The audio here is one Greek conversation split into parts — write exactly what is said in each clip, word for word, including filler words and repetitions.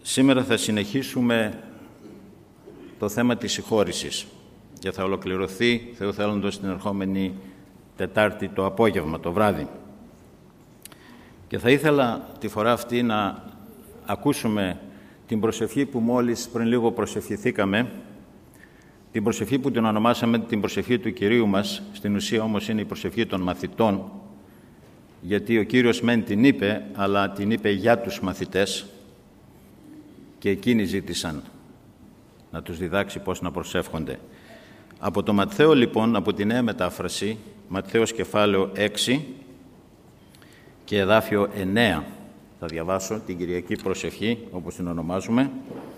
Σήμερα θα συνεχίσουμε το θέμα της συγχώρησης και θα ολοκληρωθεί, Θεού θέλοντος, την ερχόμενη Τετάρτη το απόγευμα, το βράδυ. Και θα ήθελα τη φορά αυτή να ακούσουμε την προσευχή που μόλις πριν λίγο προσευχηθήκαμε, την προσευχή που την ονομάσαμε την προσευχή του Κυρίου μας, στην ουσία όμως είναι η προσευχή των μαθητών, γιατί ο Κύριος μεν την είπε, αλλά την είπε για τους μαθητές και εκείνοι ζήτησαν να τους διδάξει πώς να προσεύχονται. Από το Ματθαίο λοιπόν, από τη νέα μετάφραση, Ματθαίος κεφάλαιο έξι και εδάφιο εννέα, θα διαβάσω την Κυριακή προσευχή, όπως την ονομάζουμε,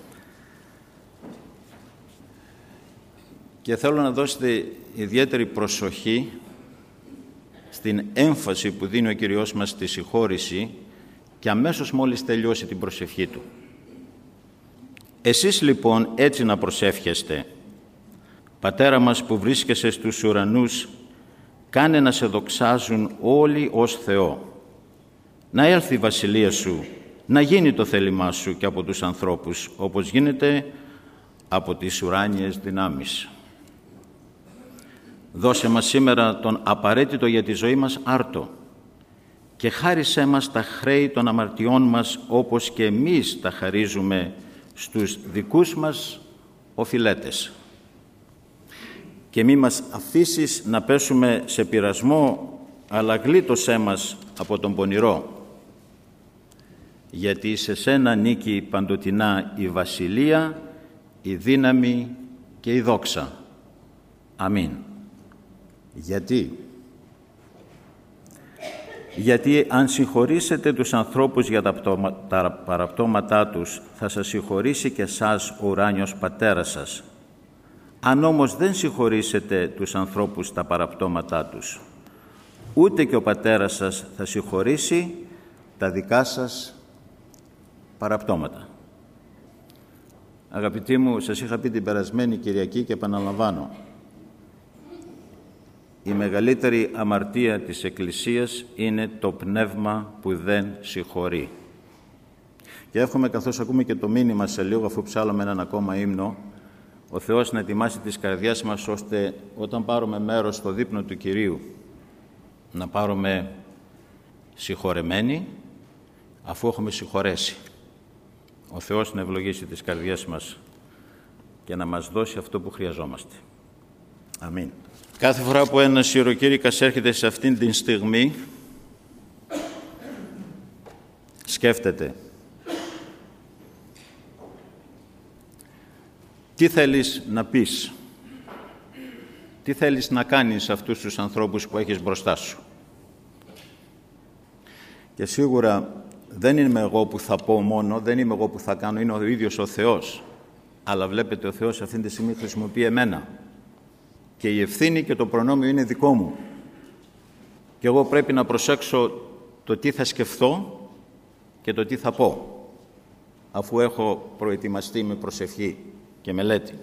και θέλω να δώσετε ιδιαίτερη προσοχή στην έμφαση που δίνει ο Κύριος μας στη συγχώρηση και αμέσως μόλις τελειώσει την προσευχή Του. Εσείς λοιπόν έτσι να προσεύχεστε: Πατέρα μας που βρίσκεσαι στους ουρανούς, κάνε να σε δοξάζουν όλοι ως Θεό. Να έλθει η βασιλεία Σου, να γίνει το θέλημά Σου και από τους ανθρώπους, όπως γίνεται από τις ουράνιες δυνάμεις. Δώσε μας σήμερα τον απαραίτητο για τη ζωή μας άρτο και χάρισέ μας τα χρέη των αμαρτιών μας, όπως και εμείς τα χαρίζουμε στους δικούς μας οφειλέτες. Και μη μας αφήσεις να πέσουμε σε πειρασμό, αλλά γλίτωσέ μας από τον πονηρό. Γιατί σε σένα νίκη παντοτινά η βασιλεία, η δύναμη και η δόξα. Αμήν. Γιατί? Γιατί αν συγχωρήσετε τους ανθρώπους για τα, πτώμα, τα παραπτώματά τους, θα σας συγχωρήσει και εσάς ο ουράνιος Πατέρας σας. Αν όμως δεν συγχωρήσετε τους ανθρώπους τα παραπτώματά τους, ούτε και ο Πατέρας σας θα συγχωρήσει τα δικά σας παραπτώματα. Αγαπητοί μου, σας είχα πει την περασμένη Κυριακή και επαναλαμβάνω. Η μεγαλύτερη αμαρτία της Εκκλησίας είναι το πνεύμα που δεν συγχωρεί. Και εύχομαι, καθώς ακούμε και το μήνυμα σε λίγο, αφού ψάλαμε έναν ακόμα ύμνο, ο Θεός να ετοιμάσει τις καρδιάς μας, ώστε όταν πάρουμε μέρος στο δείπνο του Κυρίου, να πάρουμε συγχωρεμένοι, αφού έχουμε συγχωρέσει. Ο Θεός να ευλογήσει τις καρδιές μας και να μας δώσει αυτό που χρειαζόμαστε. Αμήν. Κάθε φορά που ένας ιεροκήρυκας έρχεται σε αυτήν την στιγμή, σκέφτεται τι θέλεις να πεις, τι θέλεις να κάνεις σε αυτούς τους ανθρώπους που έχεις μπροστά σου. Και σίγουρα δεν είμαι εγώ που θα πω μόνο, δεν είμαι εγώ που θα κάνω, είναι ο ίδιος ο Θεός. Αλλά βλέπετε, ο Θεός αυτή τη στιγμή χρησιμοποιεί εμένα. Και η ευθύνη και το προνόμιο είναι δικό μου. Και εγώ πρέπει να προσέξω το τι θα σκεφτώ και το τι θα πω, αφού έχω προετοιμαστεί με προσευχή και μελέτη.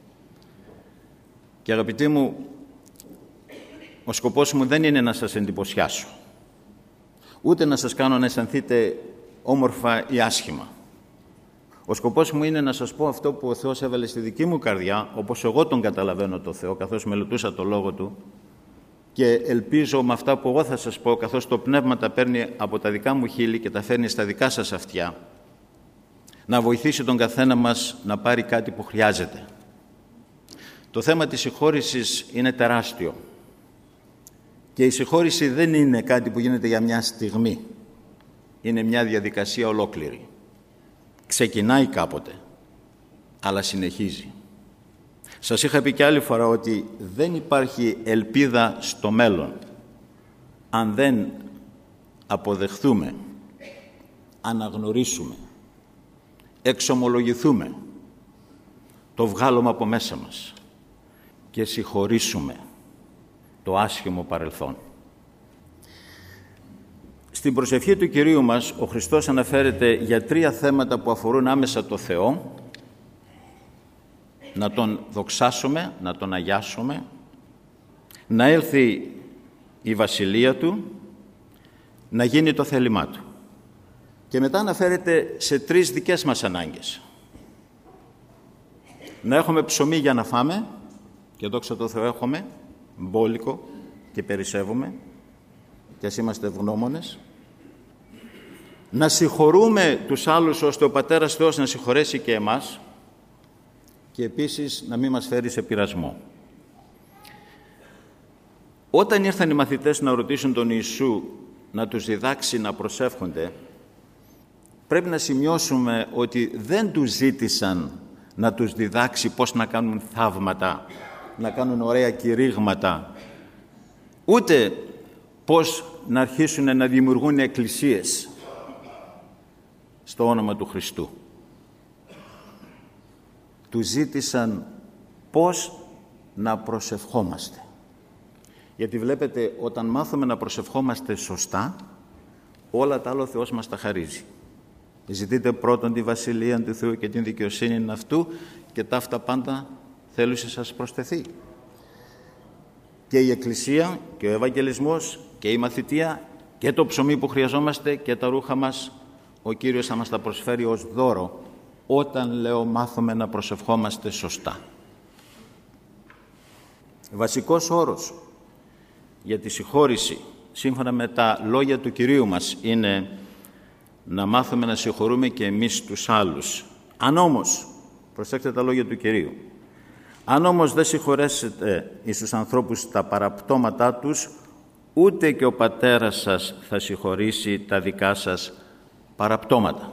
Και αγαπητοί μου, ο σκοπός μου δεν είναι να σας εντυπωσιάσω, ούτε να σας κάνω να αισθανθείτε όμορφα ή άσχημα. Ο σκοπός μου είναι να σας πω αυτό που ο Θεός έβαλε στη δική μου καρδιά, όπως εγώ τον καταλαβαίνω το Θεό, καθώς μελετούσα το Λόγο Του, και ελπίζω με αυτά που εγώ θα σας πω, καθώς το Πνεύμα τα παίρνει από τα δικά μου χείλη και τα φέρνει στα δικά σας αυτιά, να βοηθήσει τον καθένα μας να πάρει κάτι που χρειάζεται. Το θέμα της συγχώρησης είναι τεράστιο. Και η συγχώρηση δεν είναι κάτι που γίνεται για μια στιγμή. Είναι μια διαδικασία ολόκληρη. Ξεκινάει κάποτε, αλλά συνεχίζει. Σας είχα πει και άλλη φορά ότι δεν υπάρχει ελπίδα στο μέλλον αν δεν αποδεχθούμε, αναγνωρίσουμε, εξομολογηθούμε, το βγάλουμε από μέσα μας και συγχωρήσουμε το άσχημο παρελθόν. Στην προσευχή του Κυρίου μας, ο Χριστός αναφέρεται για τρία θέματα που αφορούν άμεσα το Θεό: να Τον δοξάσουμε, να Τον αγιάσουμε, να έλθει η βασιλεία Του, να γίνει το θέλημά Του. Και Και μετά αναφέρεται σε τρεις δικές μας ανάγκες. Να έχουμε ψωμί για να φάμε, και δόξα τω Θεώ έχουμε, μπόλικο και περισσεύουμε, και ας είμαστε ευγνώμονες. Να συγχωρούμε τους άλλους ώστε ο Πατέρας Θεός να συγχωρέσει και εμάς, και επίσης να μην μας φέρει σε πειρασμό. Όταν ήρθαν οι μαθητές να ρωτήσουν τον Ιησού να τους διδάξει να προσεύχονται, πρέπει να σημειώσουμε ότι δεν τους ζήτησαν να τους διδάξει πώς να κάνουν θαύματα, να κάνουν ωραία κηρύγματα, ούτε πώς να αρχίσουν να δημιουργούν εκκλησίες στο όνομα του Χριστού. Τους ζήτησαν πώς να προσευχόμαστε. Γιατί βλέπετε, όταν μάθουμε να προσευχόμαστε σωστά, όλα τα άλλα ο Θεός μας τα χαρίζει. Ζητείτε πρώτον τη Βασιλεία του Θεού και την δικαιοσύνη αυτού, και ταύτα πάντα θέλουσε σας προσθεθεί. Και η Εκκλησία και ο Ευαγγελισμός και η μαθητεία και το ψωμί που χρειαζόμαστε και τα ρούχα μας, ο Κύριος θα μας τα προσφέρει ως δώρο, όταν, λέω, μάθουμε να προσευχόμαστε σωστά. Βασικός όρος για τη συγχώρηση, σύμφωνα με τα λόγια του Κυρίου μας, είναι να μάθουμε να συγχωρούμε και εμείς τους άλλους. Αν όμως, προσέξτε τα λόγια του Κυρίου, αν όμως δεν συγχωρέσετε εις τους ανθρώπους τα παραπτώματά τους, ούτε και ο Πατέρας σας θα συγχωρήσει τα δικά σας παραπτώματα.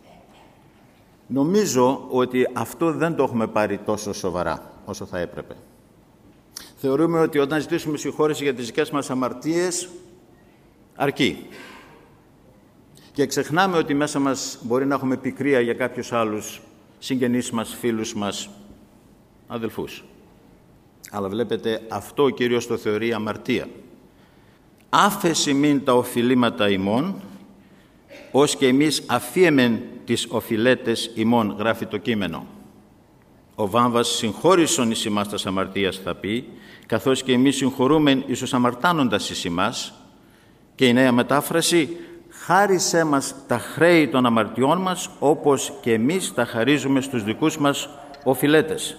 Νομίζω ότι αυτό δεν το έχουμε πάρει τόσο σοβαρά όσο θα έπρεπε. Θεωρούμε ότι όταν ζητήσουμε συγχώρεση για τις δικές μας αμαρτίες, αρκεί. Και ξεχνάμε ότι μέσα μας μπορεί να έχουμε πικρία για κάποιους άλλους συγγενείς μας, φίλους μας, αδελφούς. Αλλά βλέπετε, αυτό ο Κύριος το θεωρεί αμαρτία. Άφεση μην τα οφειλήματα ημών, ως και εμείς αφίεμεν τις οφειλέτες ημών, γράφει το κείμενο. Ο Βάμβας συγχώρησον εις ημάς τας αμαρτίας, θα πει, καθώς και εμείς συγχωρούμεν εις τους αμαρτάνοντας εις ημάς. Και η νέα μετάφραση, χάρισέ μας τα χρέη των αμαρτιών μας, όπως και εμείς τα χαρίζουμε στους δικούς μας οφειλέτες.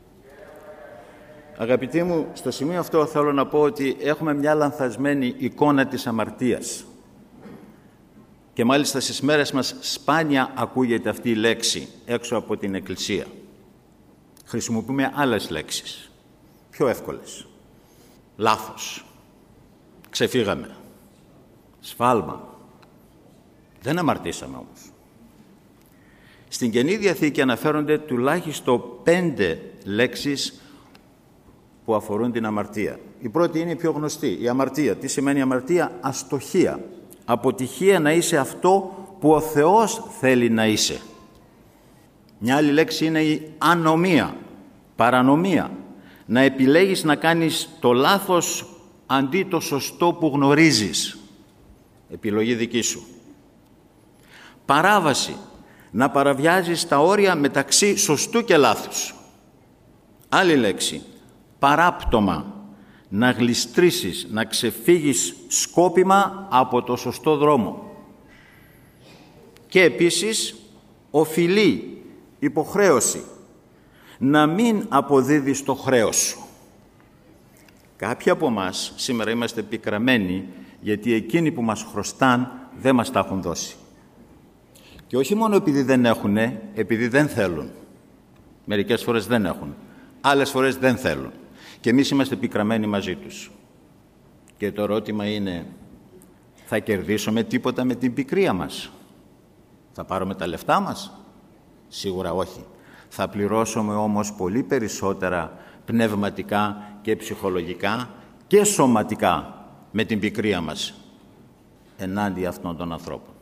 Αγαπητοί μου, στο σημείο αυτό θέλω να πω ότι έχουμε μια λανθασμένη εικόνα της αμαρτίας. Και μάλιστα στις μέρες μας σπάνια ακούγεται αυτή η λέξη έξω από την Εκκλησία. Χρησιμοποιούμε άλλες λέξεις, πιο εύκολες. Λάθος, ξεφύγαμε, σφάλμα. Δεν αμαρτήσαμε όμως. Στην Καινή Διαθήκη αναφέρονται τουλάχιστον πέντε λέξεις που αφορούν την αμαρτία. Η πρώτη είναι η πιο γνωστή, η αμαρτία. Τι σημαίνει αμαρτία? Αστοχία. Αποτυχία να είσαι αυτό που ο Θεός θέλει να είσαι. Μια άλλη λέξη είναι η ανομία, παρανομία. Να επιλέγεις να κάνεις το λάθος αντί το σωστό που γνωρίζεις. Επιλογή δική σου. Παράβαση. Να παραβιάζεις τα όρια μεταξύ σωστού και λάθους. Άλλη λέξη. Παράπτωμα. Να γλιστρήσεις, να ξεφύγεις σκόπιμα από το σωστό δρόμο. Και επίσης, οφειλή, υποχρέωση. Να μην αποδίδεις το χρέος σου. Κάποιοι από εμάς σήμερα είμαστε πικραμένοι γιατί εκείνοι που μας χρωστάν δεν μας τα έχουν δώσει. Και όχι μόνο επειδή δεν έχουν, επειδή δεν θέλουν. Μερικές φορές δεν έχουν, άλλες φορές δεν θέλουν. Και εμείς είμαστε πικραμένοι μαζί τους. Και το ερώτημα είναι, θα κερδίσουμε τίποτα με την πικρία μας? Θα πάρουμε τα λεφτά μας? Σίγουρα όχι. Θα πληρώσουμε όμως πολύ περισσότερα πνευματικά και ψυχολογικά και σωματικά με την πικρία μας ενάντια αυτών των ανθρώπων.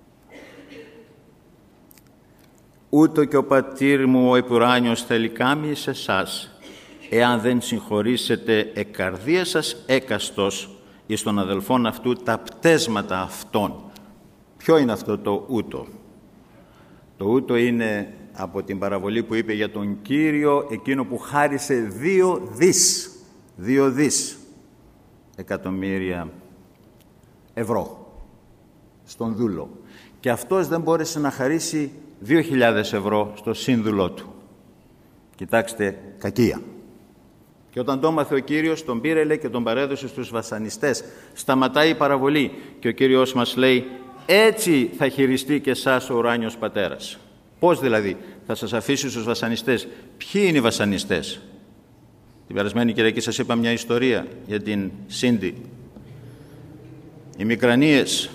Ούτω και ο πατήρ μου ο επουράνιος θέλει κάμει σε εσάς, εάν δεν συγχωρήσετε εκ καρδίας σας έκαστος εις των αδελφών αυτού τα πτέσματα αυτών. Ποιο είναι αυτό το ούτω? Το ούτω είναι από την παραβολή που είπε για τον Κύριο, εκείνο που χάρισε δύο δις, δύο δις εκατομμύρια ευρώ στον δούλο. και αυτός δεν μπόρεσε να χαρίσει δύο χιλιάδες ευρώ στο σύνδουλό του. Κοιτάξτε, κακία. Και όταν το έμαθε ο Κύριος, τον πήρε, λέει, και τον παρέδωσε στους βασανιστές. Σταματάει η παραβολή και ο Κύριος μας λέει, έτσι θα χειριστεί και εσάς ο ουράνιος Πατέρας. Πώς δηλαδή θα σας αφήσει στους βασανιστές? Ποιοι είναι οι βασανιστές? Την περασμένη Κυριακή σας είπα μια ιστορία για την Σίντι. Οι μικρανίες,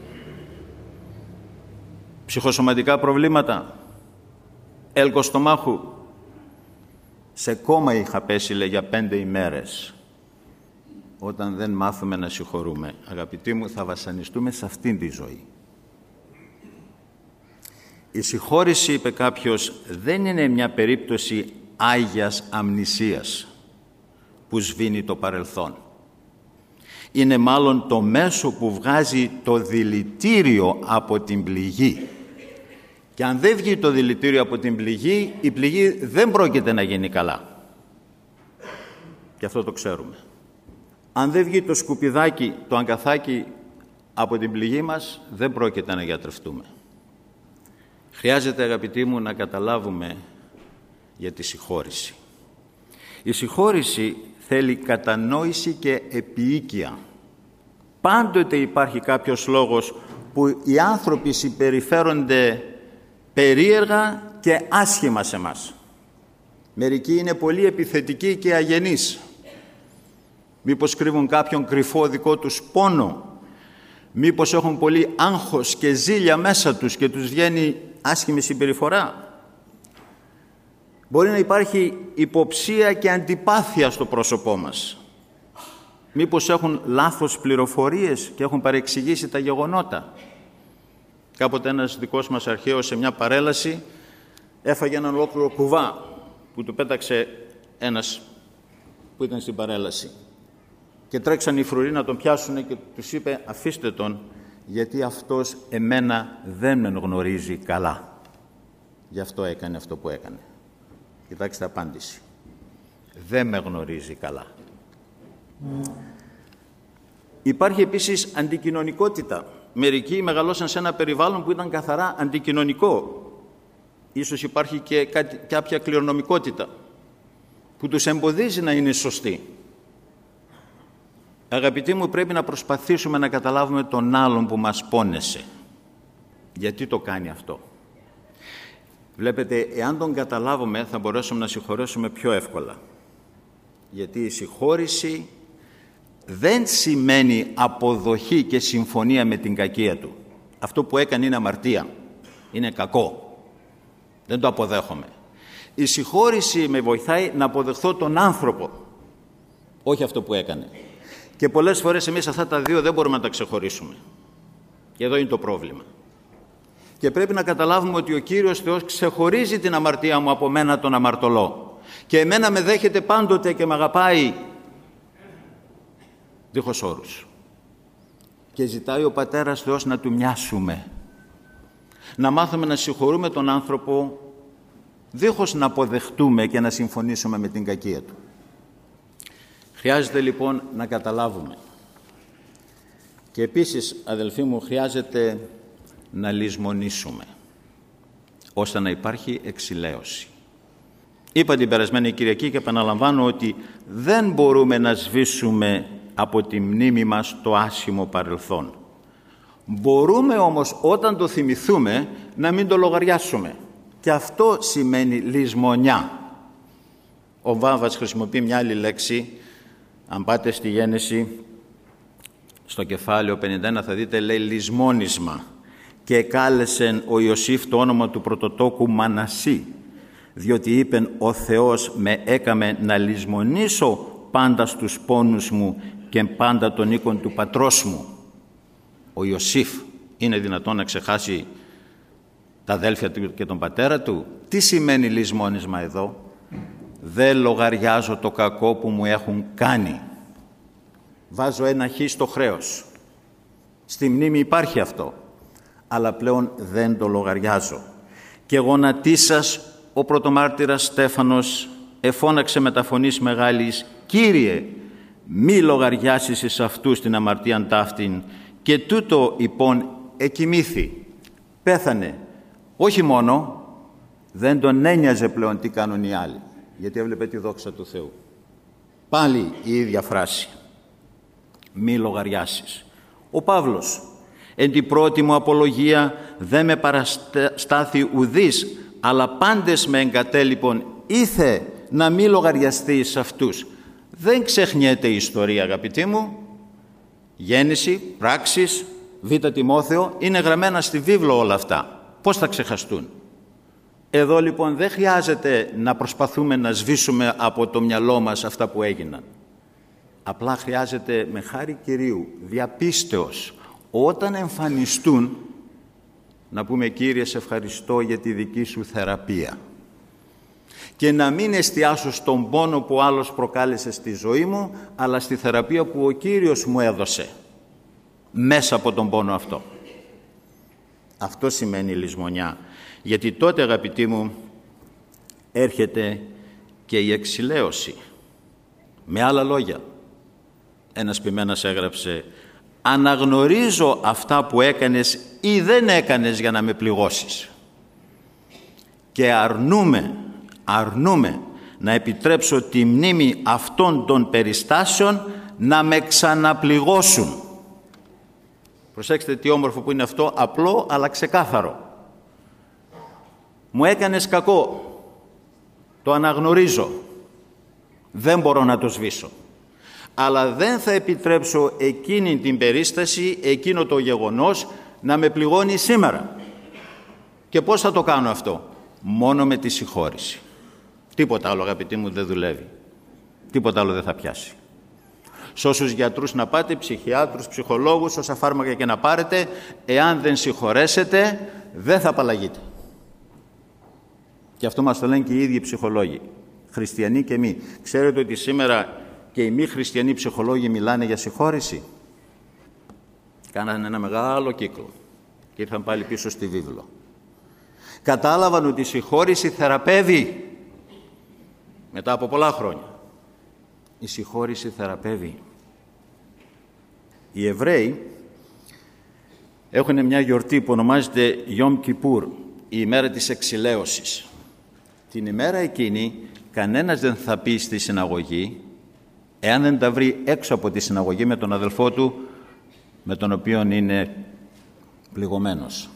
ψυχοσωματικά προβλήματα, έλκος στομάχου. Σε κόμμα είχα πέσει, λέει, για πέντε ημέρες. Όταν δεν μάθουμε να συγχωρούμε, αγαπητοί μου, θα βασανιστούμε σε αυτήν τη ζωή. Η συγχώρηση, είπε κάποιος, δεν είναι μια περίπτωση άγιας αμνησίας που σβήνει το παρελθόν. Είναι μάλλον το μέσο που βγάζει το δηλητήριο από την πληγή. Και αν δεν βγει το δηλητήριο από την πληγή, η πληγή δεν πρόκειται να γίνει καλά. Και αυτό το ξέρουμε. Αν δεν βγει το σκουπιδάκι, το αγκαθάκι από την πληγή μας, δεν πρόκειται να γιατρευτούμε. Χρειάζεται, αγαπητοί μου, να καταλάβουμε για τη συγχώρηση. Η συγχώρηση θέλει κατανόηση και επιοίκεια. Πάντοτε υπάρχει κάποιος λόγος που οι άνθρωποι συμπεριφέρονται περίεργα και άσχημα σε μας. Μερικοί είναι πολύ επιθετικοί και αγενείς. Μήπως κρύβουν κάποιον κρυφό δικό τους πόνο. Μήπως έχουν πολύ άγχος και ζήλια μέσα τους και τους βγαίνει άσχημη συμπεριφορά. Μπορεί να υπάρχει υποψία και αντιπάθεια στο πρόσωπό μας. Μήπως έχουν λάθος πληροφορίες και έχουν παρεξηγήσει τα γεγονότα. Κάποτε ένας δικός μας αρχαίος σε μια παρέλαση έφαγε έναν ολόκληρο κουβά που του πέταξε ένας που ήταν στην παρέλαση. Και τρέξαν οι φρουροί να τον πιάσουν και τους είπε, αφήστε τον, γιατί αυτός εμένα δεν με γνωρίζει καλά. Γι' αυτό έκανε αυτό που έκανε. Κοιτάξτε απάντηση. Δεν με γνωρίζει καλά. Mm. Υπάρχει επίσης αντικοινωνικότητα. Μερικοί μεγαλώσαν σε ένα περιβάλλον που ήταν καθαρά αντικοινωνικό. Ίσως υπάρχει και κάτι, κάποια κληρονομικότητα που τους εμποδίζει να είναι σωστοί. Αγαπητοί μου, πρέπει να προσπαθήσουμε να καταλάβουμε τον άλλον που μας πόνεσε. Γιατί το κάνει αυτό? Βλέπετε, εάν τον καταλάβουμε θα μπορέσουμε να συγχωρέσουμε πιο εύκολα. Γιατί η συγχώρηση δεν σημαίνει αποδοχή και συμφωνία με την κακία του. Αυτό που έκανε είναι αμαρτία. Είναι κακό. Δεν το αποδέχομαι. Η συγχώρηση με βοηθάει να αποδεχθώ τον άνθρωπο, όχι αυτό που έκανε. Και πολλές φορές εμείς αυτά τα δύο δεν μπορούμε να τα ξεχωρίσουμε. Και εδώ είναι το πρόβλημα. Και πρέπει να καταλάβουμε ότι ο Κύριος Θεός ξεχωρίζει την αμαρτία μου από μένα τον αμαρτωλό. Και εμένα με δέχεται πάντοτε και με αγαπάει δίχως όρους. Και ζητάει ο Πατέρας Θεός να του μοιάσουμε. Να μάθουμε να συγχωρούμε τον άνθρωπο δίχως να αποδεχτούμε και να συμφωνήσουμε με την κακία του. Χρειάζεται λοιπόν να καταλάβουμε. Και επίσης, αδελφοί μου, χρειάζεται να λησμονήσουμε, ώστε να υπάρχει εξηλαίωση. Είπα την περασμένη Κυριακή και επαναλαμβάνω ότι δεν μπορούμε να σβήσουμε από τη μνήμη μας το άσχημο παρελθόν. Μπορούμε όμως όταν το θυμηθούμε να μην το λογαριάσουμε. Και αυτό σημαίνει λησμονιά. Ο Βάβας χρησιμοποιεί μια άλλη λέξη. Αν πάτε στη Γένεση, στο κεφάλαιο πενήντα ένα θα δείτε, λέει λησμόνισμα. Και εκάλεσεν ο Ιωσήφ το όνομα του πρωτοτόκου Μανασί, διότι είπεν ο Θεός με έκαμε να λησμονήσω πάντα στους πόνους μου και πάντα των οίκων του πατρός μου. Ο Ιωσήφ είναι δυνατόν να ξεχάσει τα αδέλφια του και τον πατέρα του? Τι σημαίνει λησμόνισμα εδώ? Δεν λογαριάζω το κακό που μου έχουν κάνει. Βάζω ένα χ στο χρέος. Στη μνήμη υπάρχει αυτό. Αλλά πλέον δεν το λογαριάζω. Και γονατίσας ο πρωτομάρτυρας Στέφανος εφώναξε με τα φωνής μεγάλης, «Κύριε, μη λογαριάσεις εις αυτούς την αμαρτίαν ταύτην». Και τούτο υπόν εκοιμήθη. πέθανε. Όχι μόνο, δεν τον ένοιαζε πλέον τι κάνουν οι άλλοι, γιατί έβλεπε τη δόξα του Θεού. Πάλι η ίδια φράση. Μη λογαριάσεις. Ο Παύλος, εν την πρώτη μου απολογία δεν με παραστάθη ουδής, αλλά πάντες με εγκατέλειπον ήθε να μη λογαριαστείς σε αυτούς. Δεν ξεχνιέται η ιστορία, αγαπητοί μου. Γέννηση, πράξεις, Β' Τιμόθεο, είναι γραμμένα στη βίβλο όλα αυτά. Πώς θα ξεχαστούν? Εδώ λοιπόν δεν χρειάζεται να προσπαθούμε να σβήσουμε από το μυαλό μας αυτά που έγιναν. Απλά χρειάζεται με χάρη Κυρίου, διαπίστεως, όταν εμφανιστούν, να πούμε Κύριε σε ευχαριστώ για τη δική σου θεραπεία. Και να μην εστιάσω στον πόνο που άλλος προκάλεσε στη ζωή μου, αλλά στη θεραπεία που ο Κύριος μου έδωσε μέσα από τον πόνο αυτό. Αυτό σημαίνει λησμονιά. Γιατί τότε, αγαπητοί μου, έρχεται και η εξηλαίωση. Με άλλα λόγια, ένας ποιμένας έγραψε «Αναγνωρίζω αυτά που έκανες ή δεν έκανες για να με πληγώσεις και αρνούμε, αρνούμε να επιτρέψω τη μνήμη αυτών των περιστάσεων να με ξαναπληγώσουν». Προσέξτε τι όμορφο που είναι αυτό, απλό αλλά ξεκάθαρο. Μου έκανες κακό, το αναγνωρίζω, δεν μπορώ να το σβήσω. Αλλά δεν θα επιτρέψω εκείνη την περίσταση, εκείνο το γεγονός να με πληγώνει σήμερα. Και πώς θα το κάνω αυτό? Μόνο με τη συγχώρηση. Τίποτα άλλο, αγαπητοί μου, δεν δουλεύει. Τίποτα άλλο δεν θα πιάσει. Σ' όσους γιατρούς να πάτε, ψυχιάτρους, ψυχολόγους, όσα φάρμακα και να πάρετε, εάν δεν συγχωρέσετε, δεν θα απαλλαγείτε. Και αυτό μας το λένε και οι ίδιοι ψυχολόγοι, χριστιανοί και μη. Ξέρετε ότι σήμερα και οι μη χριστιανοί ψυχολόγοι μιλάνε για συγχώρηση? Κάνανε ένα μεγάλο κύκλο και ήρθαν πάλι πίσω στη βίβλο. Κατάλαβαν ότι η συγχώρηση θεραπεύει. Μετά από πολλά χρόνια η συγχώρηση θεραπεύει. Οι Εβραίοι έχουν μια γιορτή που ονομάζεται Γιόμ Κιπούρ, η ημέρα της εξηλαίωσης. Την ημέρα εκείνη κανένας δεν θα πει στη συναγωγή, εάν δεν τα βρει έξω από τη συναγωγή με τον αδελφό του, με τον οποίο είναι πληγωμένος,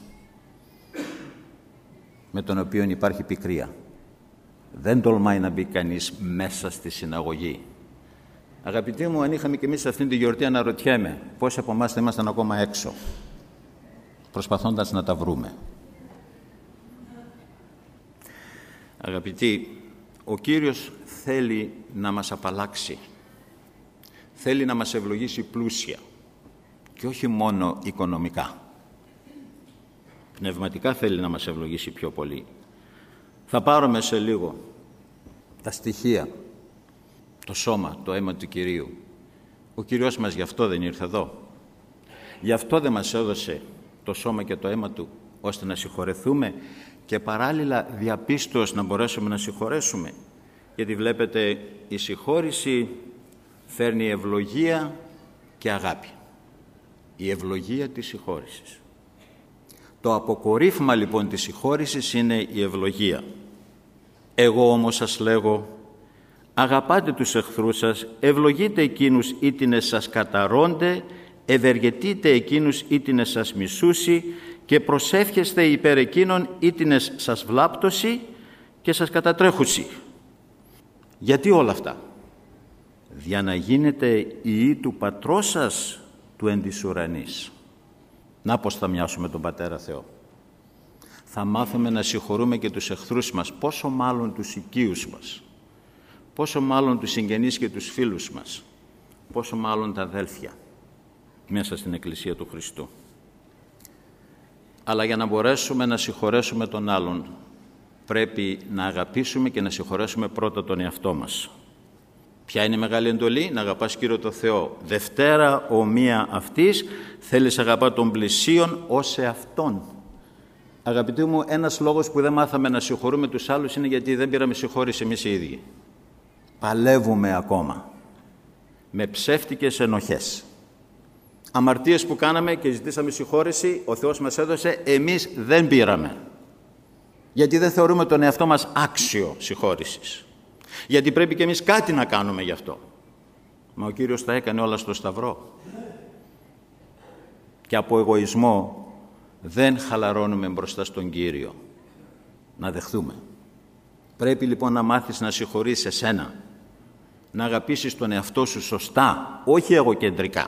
με τον οποίο υπάρχει πικρία. Δεν τολμάει να μπει κανείς μέσα στη συναγωγή. Αγαπητοί μου, αν είχαμε και εμείς αυτήν τη γιορτή, αναρωτιέμαι πόσοι από εμάς θα ήμασταν ακόμα έξω, προσπαθώντας να τα βρούμε. Αγαπητοί, ο Κύριος θέλει να μας απαλλάξει. Θέλει να μας ευλογήσει πλούσια και όχι μόνο οικονομικά. Πνευματικά θέλει να μας ευλογήσει πιο πολύ. Θα πάρουμε σε λίγο τα στοιχεία, το σώμα, το αίμα του Κυρίου. Ο Κύριος μας γι' αυτό δεν ήρθε εδώ. Γι' αυτό δεν μας έδωσε το σώμα και το αίμα Του, ώστε να συγχωρεθούμε και παράλληλα διαπίστως να μπορέσουμε να συγχωρέσουμε. Γιατί βλέπετε, η συγχώρηση φέρνει ευλογία και αγάπη. Η ευλογία της συγχώρησης. Το αποκορύφημα λοιπόν της συγχώρησης είναι η ευλογία. Εγώ όμως σας λέγω, αγαπάτε τους εχθρούς σας, ευλογείτε εκείνους ήτινες σας καταρώνται, ευεργετείτε εκείνους ήτινες σας μισούσι και προσεύχεστε υπέρ εκείνων ήτινες σας βλάπτωση και σας κατατρέχουσι. Γιατί όλα αυτά? Για να γίνετε οι υιοί του Πατρός σας του εν της ουρανής. Να πως θα μοιάσουμε τον Πατέρα Θεό. Θα μάθουμε να συγχωρούμε και τους εχθρούς μας, πόσο μάλλον τους οικείους μας, πόσο μάλλον τους συγγενείς και τους φίλους μας, πόσο μάλλον τα αδέλφια μέσα στην Εκκλησία του Χριστού. Αλλά για να μπορέσουμε να συγχωρέσουμε τον άλλον, πρέπει να αγαπήσουμε και να συγχωρέσουμε πρώτα τον εαυτό μας. Ποια είναι η μεγάλη εντολή? Να αγαπάς Κύριο το Θεό. Δευτέρα ομοία αυτής, θέλεις αγαπά τον πλησίον ως εαυτόν. Αγαπητοί μου, ένας λόγος που δεν μάθαμε να συγχωρούμε τους άλλους είναι γιατί δεν πήραμε συγχώρηση εμείς οι ίδιοι. Παλεύουμε ακόμα με ψεύτικες ενοχές. αμαρτίες που κάναμε και ζητήσαμε συγχώρεση, ο Θεός μας έδωσε, εμείς δεν πήραμε. Γιατί δεν θεωρούμε τον εαυτό μας άξιο συγχώρησης. Γιατί πρέπει και εμείς κάτι να κάνουμε γι' αυτό. Μα ο Κύριος τα έκανε όλα στο Σταυρό. Και από εγωισμό δεν χαλαρώνουμε μπροστά στον Κύριο. Να δεχθούμε. Πρέπει λοιπόν να μάθεις να συγχωρείς εσένα. Να αγαπήσεις τον εαυτό σου σωστά, όχι εγωκεντρικά.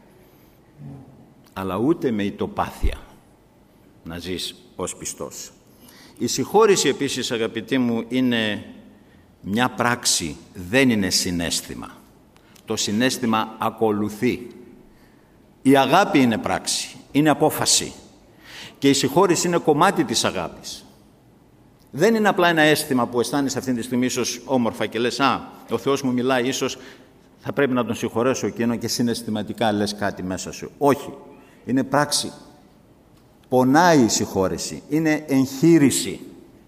Αλλά ούτε με ητοπάθεια να ζεις ως πιστός. Η συγχώρηση επίσης, αγαπητοί μου, είναι μια πράξη, δεν είναι συναίσθημα. Το συναίσθημα ακολουθεί. Η αγάπη είναι πράξη, είναι απόφαση. Και η συγχώρηση είναι κομμάτι της αγάπης. Δεν είναι απλά ένα αίσθημα που αισθάνεσαι αυτή τη στιγμή ίσως όμορφα και λες «Α, ο Θεός μου μιλάει, ίσως θα πρέπει να τον συγχωρέσω εκείνο» και συναισθηματικά λες κάτι μέσα σου. Όχι, είναι πράξη. Πονάει η συγχώρεση, είναι εγχείρηση.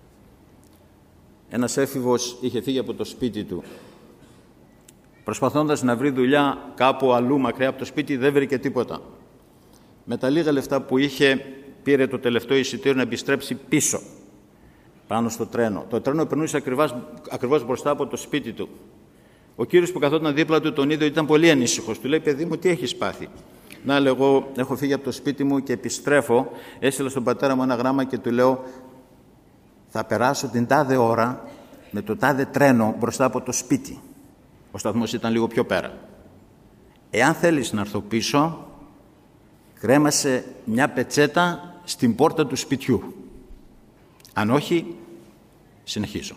Ένας έφηβος είχε φύγει από το σπίτι του. Προσπαθώντας να βρει δουλειά κάπου αλλού μακριά από το σπίτι, δεν βρήκε τίποτα. Με τα λίγα λεφτά που είχε, πήρε το τελευταίο εισιτήριο να επιστρέψει πίσω, πάνω στο τρένο. Το τρένο περνούσε ακριβώς, ακριβώς μπροστά από το σπίτι του. Ο κύριος που καθόταν δίπλα του τον είδε, ήταν πολύ ανήσυχος. Του λέει «Παιδί μου, τι έχεις πάθει?» «Να, λέω, εγώ έχω φύγει από το σπίτι μου και επιστρέφω». Έστειλα στον πατέρα μου ένα γράμμα και του λέω «Θα περάσω την τάδε ώρα με το τάδε τρένο μπροστά από το σπίτι». Ο σταθμός ήταν λίγο πιο πέρα. «Εάν θέλεις να έρθω πίσω, κρέμασε μια πετσέτα στην πόρτα του σπιτιού. Αν όχι, συνεχίζω».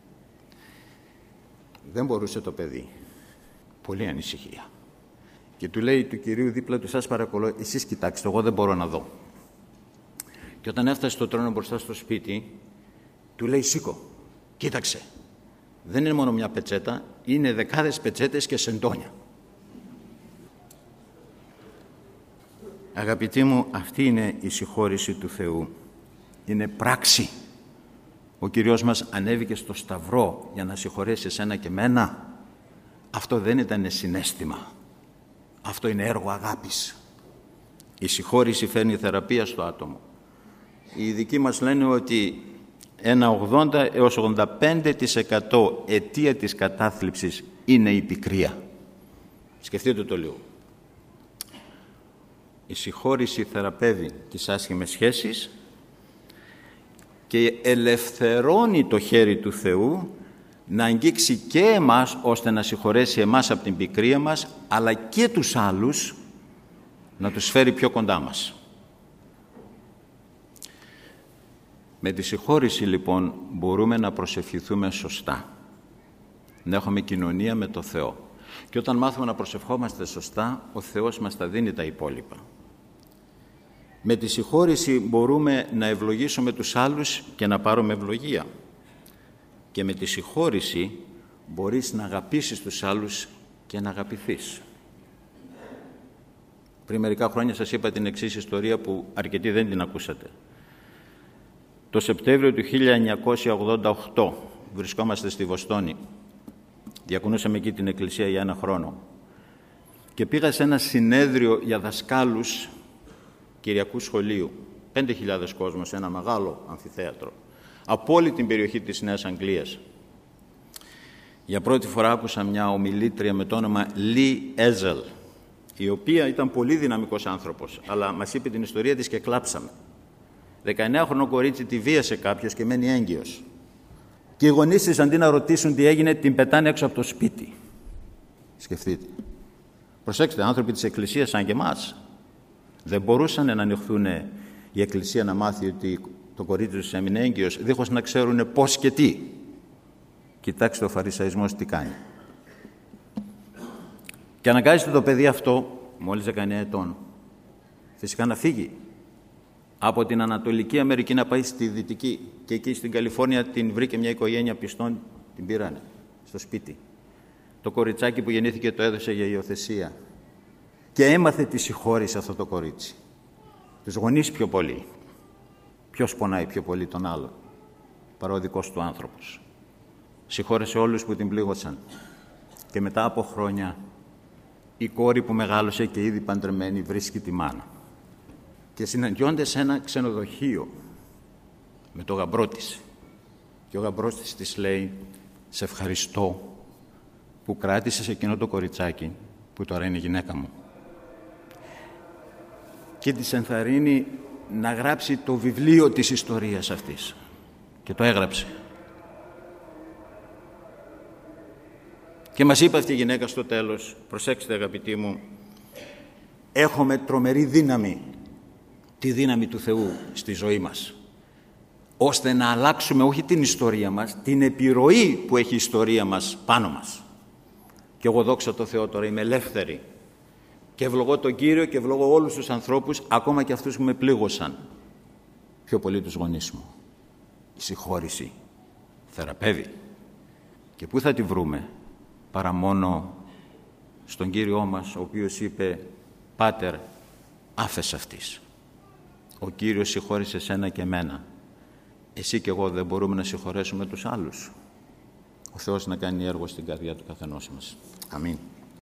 Δεν μπορούσε το παιδί. Πολύ ανησυχία. Και του λέει του κυρίου δίπλα του «Σας παρακαλώ, εσείς κοιτάξτε, εγώ δεν μπορώ να δω». Και όταν έφτασε στο τρένο μπροστά στο σπίτι, του λέει «Σήκω, κοίταξε. Δεν είναι μόνο μια πετσέτα, είναι δεκάδες πετσέτες και σεντόνια». Αγαπητοί μου, αυτή είναι η συγχώρηση του Θεού. Είναι πράξη. Ο Κυριός μας ανέβηκε στο Σταυρό για να συγχωρέσει εσένα και μένα. Αυτό δεν ήταν συναίσθημα. Αυτό είναι έργο αγάπης. Η συγχώρηση φέρνει θεραπεία στο άτομο. Οι ειδικοί μας λένε ότι ένα ογδόντα έως ογδόντα πέντε τοις εκατό αιτία της κατάθλιψης είναι η πικρία. Σκεφτείτε το λίγο. Η συγχώρηση θεραπεύει τις άσχημες σχέσεις και ελευθερώνει το χέρι του Θεού να αγγίξει και εμάς ώστε να συγχωρέσει εμάς από την πικρία μας, αλλά και τους άλλους να τους φέρει πιο κοντά μας. Με τη συγχώρηση λοιπόν μπορούμε να προσευχηθούμε σωστά, να έχουμε κοινωνία με το Θεό. Και όταν μάθουμε να προσευχόμαστε σωστά, ο Θεός μας τα δίνει τα υπόλοιπα. Με τη συγχώρηση μπορούμε να ευλογήσουμε τους άλλους και να πάρουμε ευλογία. Και με τη συγχώρηση μπορείς να αγαπήσεις τους άλλους και να αγαπηθείς. Πριν μερικά χρόνια σας είπα την εξής ιστορία που αρκετοί δεν την ακούσατε. Το Σεπτέμβριο του χίλια εννιακόσια ογδόντα οκτώ βρισκόμαστε στη Βοστόνη. Διακονούσαμε εκεί την εκκλησία για ένα χρόνο. Και πήγα σε ένα συνέδριο για δασκάλους Κυριακού σχολείου. Πέντε χιλιάδες κόσμος σε ένα μεγάλο αμφιθέατρο. Από όλη την περιοχή της Νέας Αγγλίας. Για πρώτη φορά άκουσα μια ομιλήτρια με το όνομα Λι Έζελ, η οποία ήταν πολύ δυναμικός άνθρωπος, αλλά μας είπε την ιστορία της και κλάψαμε. δεκαεννέαχρονο κορίτσι τη βίασε κάποιος και μένει έγκυος. Και οι γονείς της, αντί να ρωτήσουν τι έγινε, την πετάνε έξω από το σπίτι. Σκεφτείτε. Προσέξτε, άνθρωποι της Εκκλησίας σαν και εμάς δεν μπορούσαν να ανοιχθούν η Εκκλησία να μάθει ότι το κορίτσι τους έμεινε έγκυος, δίχως να ξέρουν πώς και τι. Κοιτάξτε ο φαρισαϊσμός τι κάνει. Και αναγκάζεται το παιδί αυτό, μόλις δεκαεννέα ετών, φυσικά να φύγει από την Ανατολική Αμερική να πάει στη Δυτική. Και εκεί στην Καλιφόρνια την βρήκε μια οικογένεια πιστών, την πήρανε στο σπίτι. Το κοριτσάκι που γεννήθηκε το έδωσε για υιοθεσία. Και έμαθε τη συγχώρηση αυτό το κορίτσι. Τους γονείς πιο πολύ. Ποιος πονάει πιο πολύ τον άλλο, παρά ο δικός του άνθρωπος. Συγχώρεσε όλους που την πλήγωσαν. Και μετά από χρόνια η κόρη που μεγάλωσε και ήδη παντρεμένη βρίσκει τη μάνα. Και συναντιόνται σε ένα ξενοδοχείο με το γαμπρό της. Και ο γαμπρός της της λέει: «Σε ευχαριστώ που κράτησες εκείνο το κοριτσάκι που τώρα είναι η γυναίκα μου». Και της ενθαρρύνει να γράψει το βιβλίο της ιστορίας αυτής. Και το έγραψε. Και μας είπε αυτή η γυναίκα στο τέλος, προσέξτε αγαπητοί μου, έχουμε τρομερή δύναμη, τη δύναμη του Θεού στη ζωή μας, ώστε να αλλάξουμε όχι την ιστορία μας, την επιρροή που έχει η ιστορία μας πάνω μας. Και εγώ, δόξα τω Θεώ, τώρα είμαι ελεύθερη και ευλογώ τον Κύριο και ευλογώ όλους τους ανθρώπους, ακόμα και αυτούς που με πλήγωσαν, πιο πολύ τους γονείς μου. Η συγχώρηση θεραπεύει. Και πού θα τη βρούμε παρά μόνο στον Κύριό μας, ο οποίος είπε: «Πάτερ, άφες αυτής». Ο Κύριος συγχώρησε σένα και εμένα. Εσύ και εγώ δεν μπορούμε να συγχωρέσουμε τους άλλους? Ο Θεός να κάνει έργο στην καρδιά του καθενός μας. Αμήν.